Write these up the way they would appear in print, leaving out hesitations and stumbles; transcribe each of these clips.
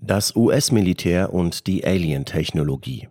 Das US-Militär und die Alien-Technologie.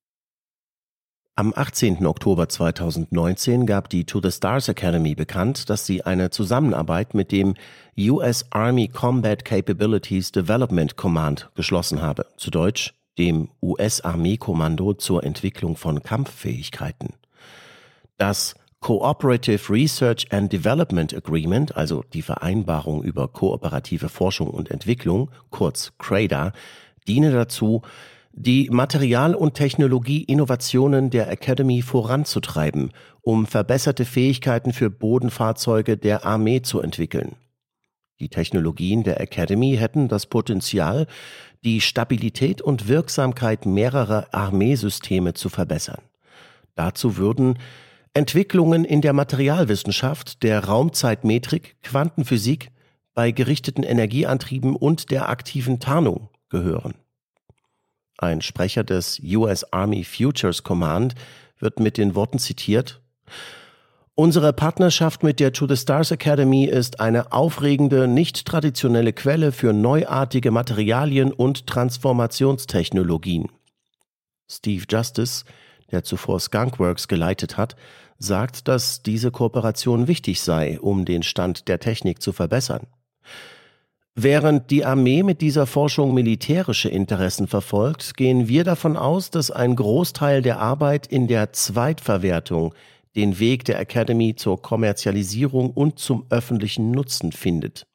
Am 18. Oktober 2019 gab die To the Stars Academy bekannt, dass sie eine Zusammenarbeit mit dem US Army Combat Capabilities Development Command geschlossen habe, zu Deutsch dem US-Armeekommando zur Entwicklung von Kampffähigkeiten. Das Cooperative Research and Development Agreement, also die Vereinbarung über kooperative Forschung und Entwicklung, kurz CRADA, diene dazu, die Material- und Technologie-Innovationen der Academy voranzutreiben, um verbesserte Fähigkeiten für Bodenfahrzeuge der Armee zu entwickeln. Die Technologien der Academy hätten das Potenzial, die Stabilität und Wirksamkeit mehrerer Armeesysteme zu verbessern. Dazu würden Entwicklungen in der Materialwissenschaft, der Raumzeitmetrik, Quantenphysik, bei gerichteten Energieantrieben und der aktiven Tarnung gehören. Ein Sprecher des US Army Futures Command wird mit den Worten zitiert: Unsere Partnerschaft mit der To the Stars Academy ist eine aufregende, nicht traditionelle Quelle für neuartige Materialien und Transformationstechnologien. Steve Justice, der zuvor Skunkworks geleitet hat, sagt, dass diese Kooperation wichtig sei, um den Stand der Technik zu verbessern. Während die Armee mit dieser Forschung militärische Interessen verfolgt, gehen wir davon aus, dass ein Großteil der Arbeit in der Zweitverwertung den Weg der Academy zur Kommerzialisierung und zum öffentlichen Nutzen findet.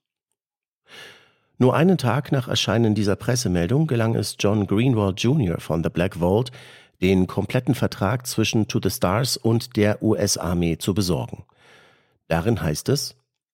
Nur einen Tag nach Erscheinen dieser Pressemeldung gelang es John Greenwald Jr. von The Black Vault, den kompletten Vertrag zwischen To the Stars und der US-Armee zu besorgen. Darin heißt es: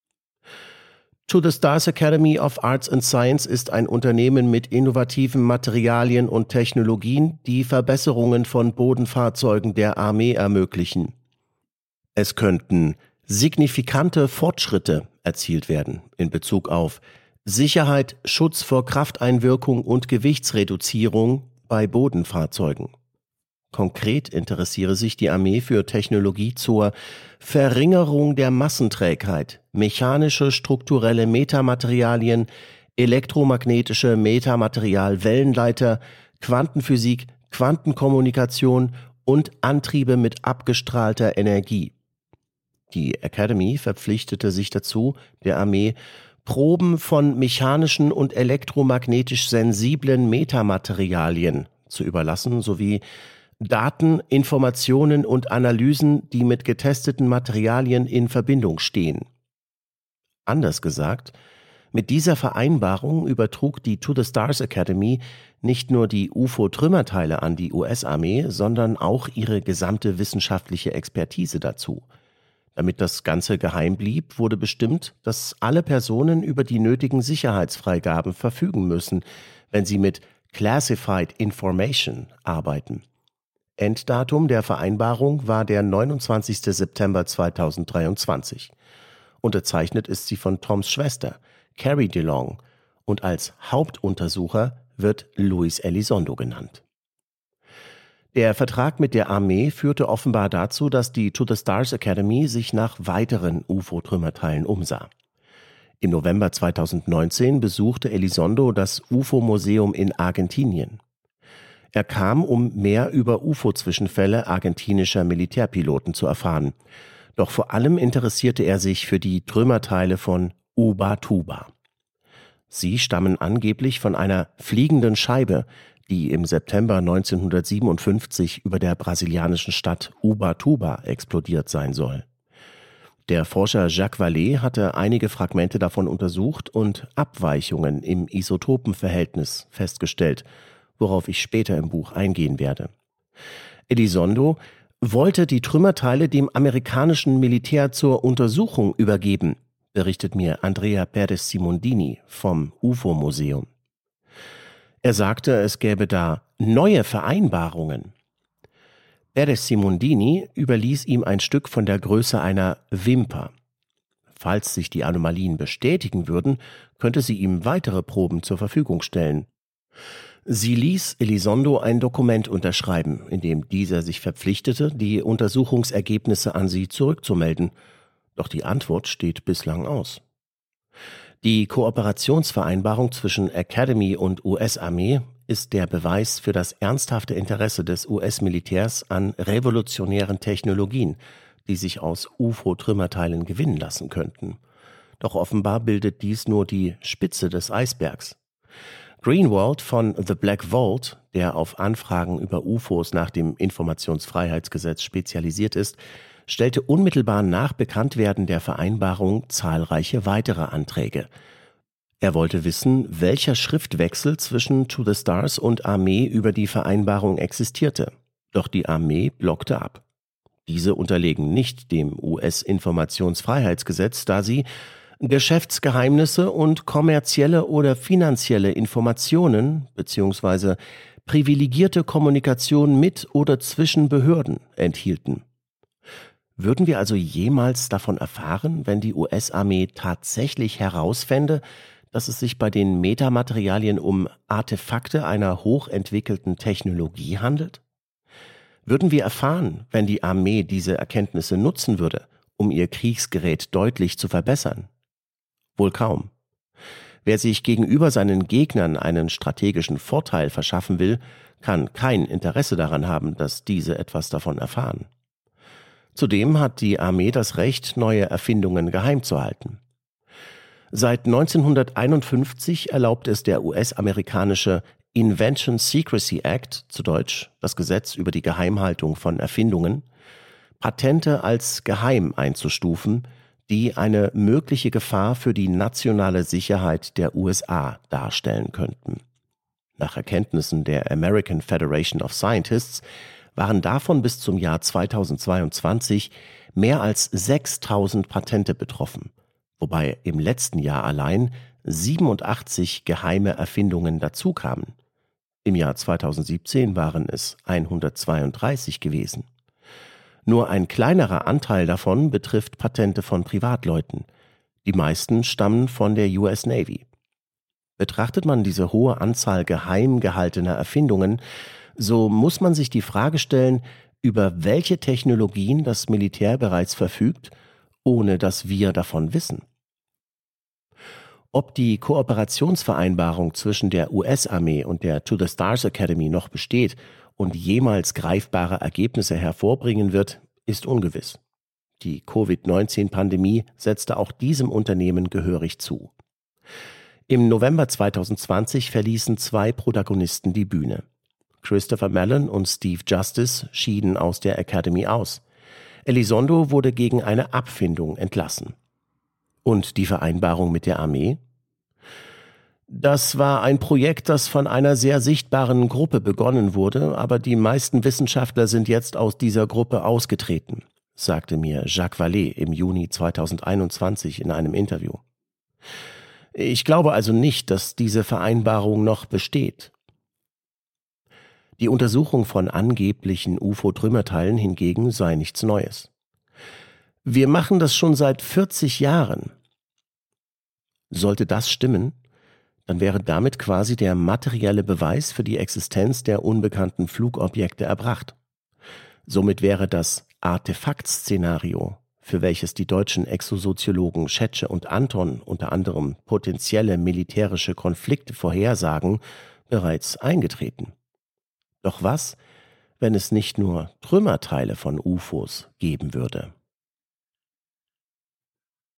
To the Stars Academy of Arts and Science ist ein Unternehmen mit innovativen Materialien und Technologien, die Verbesserungen von Bodenfahrzeugen der Armee ermöglichen. Es könnten signifikante Fortschritte erzielt werden in Bezug auf Sicherheit, Schutz vor Krafteinwirkung und Gewichtsreduzierung bei Bodenfahrzeugen. Konkret interessiere sich die Armee für Technologie zur Verringerung der Massenträgheit, mechanische strukturelle Metamaterialien, elektromagnetische Metamaterial-Wellenleiter, Quantenphysik, Quantenkommunikation und Antriebe mit abgestrahlter Energie. Die Academy verpflichtete sich dazu, der Armee Proben von mechanischen und elektromagnetisch sensiblen Metamaterialien zu überlassen, sowie Daten, Informationen und Analysen, die mit getesteten Materialien in Verbindung stehen. Anders gesagt, mit dieser Vereinbarung übertrug die To the Stars Academy nicht nur die UFO-Trümmerteile an die US-Armee, sondern auch ihre gesamte wissenschaftliche Expertise dazu. Damit das Ganze geheim blieb, wurde bestimmt, dass alle Personen über die nötigen Sicherheitsfreigaben verfügen müssen, wenn sie mit Classified Information arbeiten. Enddatum der Vereinbarung war der 29. September 2023. Unterzeichnet ist sie von Toms Schwester, Carrie DeLong, und als Hauptuntersucher wird Luis Elizondo genannt. Der Vertrag mit der Armee führte offenbar dazu, dass die To the Stars Academy sich nach weiteren UFO-Trümmerteilen umsah. Im November 2019 besuchte Elizondo das UFO-Museum in Argentinien. Er kam, um mehr über UFO-Zwischenfälle argentinischer Militärpiloten zu erfahren. Doch vor allem interessierte er sich für die Trümmerteile von Ubatuba. Sie stammen angeblich von einer fliegenden Scheibe, die im September 1957 über der brasilianischen Stadt Ubatuba explodiert sein soll. Der Forscher Jacques Vallée hatte einige Fragmente davon untersucht und Abweichungen im Isotopenverhältnis festgestellt, worauf ich später im Buch eingehen werde. Elizondo wollte die Trümmerteile dem amerikanischen Militär zur Untersuchung übergeben, berichtet mir Andrea Perez Simondini vom UFO-Museum. Er sagte, es gäbe da neue Vereinbarungen. Perez Simondini überließ ihm ein Stück von der Größe einer Wimper. Falls sich die Anomalien bestätigen würden, könnte sie ihm weitere Proben zur Verfügung stellen. Sie ließ Elizondo ein Dokument unterschreiben, in dem dieser sich verpflichtete, die Untersuchungsergebnisse an sie zurückzumelden. Doch die Antwort steht bislang aus. Die Kooperationsvereinbarung zwischen Academy und US-Armee ist der Beweis für das ernsthafte Interesse des US-Militärs an revolutionären Technologien, die sich aus UFO-Trümmerteilen gewinnen lassen könnten. Doch offenbar bildet dies nur die Spitze des Eisbergs. Greenwald von The Black Vault, der auf Anfragen über UFOs nach dem Informationsfreiheitsgesetz spezialisiert ist, stellte unmittelbar nach Bekanntwerden der Vereinbarung zahlreiche weitere Anträge. Er wollte wissen, welcher Schriftwechsel zwischen To the Stars und Armee über die Vereinbarung existierte. Doch die Armee blockte ab. Diese unterlegen nicht dem US-Informationsfreiheitsgesetz, da sie Geschäftsgeheimnisse und kommerzielle oder finanzielle Informationen bzw. privilegierte Kommunikation mit oder zwischen Behörden enthielten. Würden wir also jemals davon erfahren, wenn die US-Armee tatsächlich herausfände, dass es sich bei den Metamaterialien um Artefakte einer hochentwickelten Technologie handelt? Würden wir erfahren, wenn die Armee diese Erkenntnisse nutzen würde, um ihr Kriegsgerät deutlich zu verbessern? Wohl kaum. Wer sich gegenüber seinen Gegnern einen strategischen Vorteil verschaffen will, kann kein Interesse daran haben, dass diese etwas davon erfahren. Zudem hat die Armee das Recht, neue Erfindungen geheim zu halten. Seit 1951 erlaubt es der US-amerikanische Invention Secrecy Act, zu Deutsch das Gesetz über die Geheimhaltung von Erfindungen, Patente als geheim einzustufen, die eine mögliche Gefahr für die nationale Sicherheit der USA darstellen könnten. Nach Erkenntnissen der American Federation of Scientists waren davon bis zum Jahr 2022 mehr als 6.000 Patente betroffen, wobei im letzten Jahr allein 87 geheime Erfindungen dazukamen. Im Jahr 2017 waren es 132 gewesen. Nur ein kleinerer Anteil davon betrifft Patente von Privatleuten. Die meisten stammen von der US Navy. Betrachtet man diese hohe Anzahl geheim gehaltener Erfindungen, so muss man sich die Frage stellen, über welche Technologien das Militär bereits verfügt, ohne dass wir davon wissen. Ob die Kooperationsvereinbarung zwischen der US-Armee und der To the Stars Academy noch besteht und jemals greifbare Ergebnisse hervorbringen wird, ist ungewiss. Die Covid-19-Pandemie setzte auch diesem Unternehmen gehörig zu. Im November 2020 verließen zwei Protagonisten die Bühne. Christopher Mellon und Steve Justice schieden aus der Academy aus. Elizondo wurde gegen eine Abfindung entlassen. Und die Vereinbarung mit der Armee? Das war ein Projekt, das von einer sehr sichtbaren Gruppe begonnen wurde, aber die meisten Wissenschaftler sind jetzt aus dieser Gruppe ausgetreten, sagte mir Jacques Vallée im Juni 2021 in einem Interview. Ich glaube also nicht, dass diese Vereinbarung noch besteht. Die Untersuchung von angeblichen UFO-Trümmerteilen hingegen sei nichts Neues. Wir machen das schon seit 40 Jahren. Sollte das stimmen, dann wäre damit quasi der materielle Beweis für die Existenz der unbekannten Flugobjekte erbracht. Somit wäre das Artefakt-Szenario, für welches die deutschen Exosoziologen Schetsche und Anton unter anderem potenzielle militärische Konflikte vorhersagen, bereits eingetreten. Doch was, wenn es nicht nur Trümmerteile von UFOs geben würde?